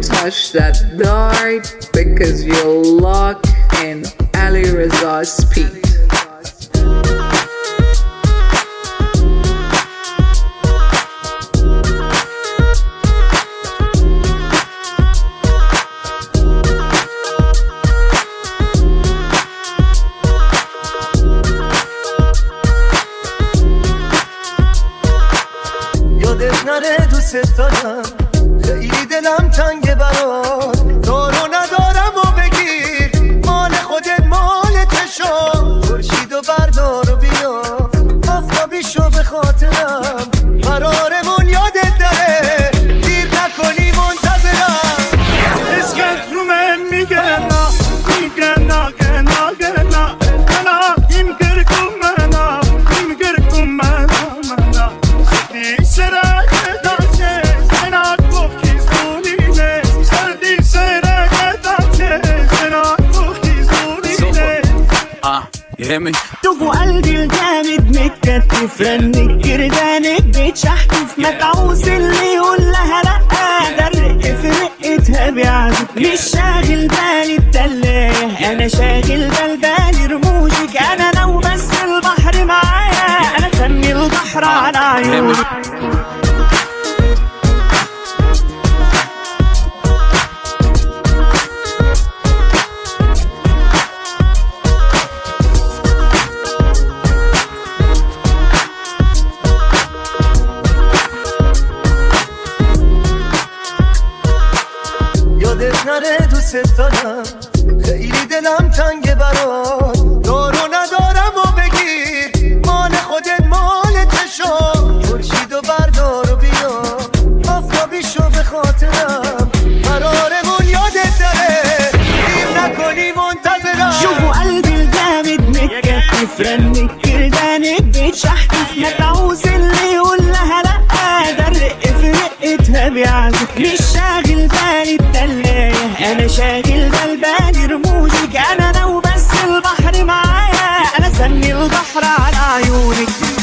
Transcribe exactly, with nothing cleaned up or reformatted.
touch that dart because you're locked in Ali Reza's speed. یادت نره دوست دارم خیلی دلم تنگه برات دارو ندارم و بگیر مال خودت مالت شو خورشید و بردار و بیا آفتابی شو به خاطرم قرارمون یادت نره دیر نکنی منتظرم اسکت رو من میگه نا میگه نا گنا گنا گنا این گرکم منا این گرکم منا منا دی سرک داچه سنا کوکی زونینه سردی سرک داچه سنا کوکی زونینه آه يهمني شوفوا قلبي الجامد متكتف رنك كردانك بيتشحتف ما تعوز اللي يقول لها لا ده الرق في رقتها بيعزف مش شاغل بالي التلاح انا شاغل بال بالي رموشك انا لو بس البحر معايا انا خلي البحر على عيوني یادت نره دوست دارم خیلی دلم تنگه برات دارو ندارم و بگیر مال خودت مالت شو خورشید و بردار و بیا آفتابی شو به خاطرم قرارمون یادت نره دیر نکنی منتظرم شوفوا قلبي الجامد متكتف رنك كردانك بيتشحتف ما تعوز اللي يقول لها لا ده الرق في رقتها بيعزف مش شاغل بالي التلاح انا شاغل بال بالي رموشك انا لو بس البحر معايا انا سمي البحر على عيونك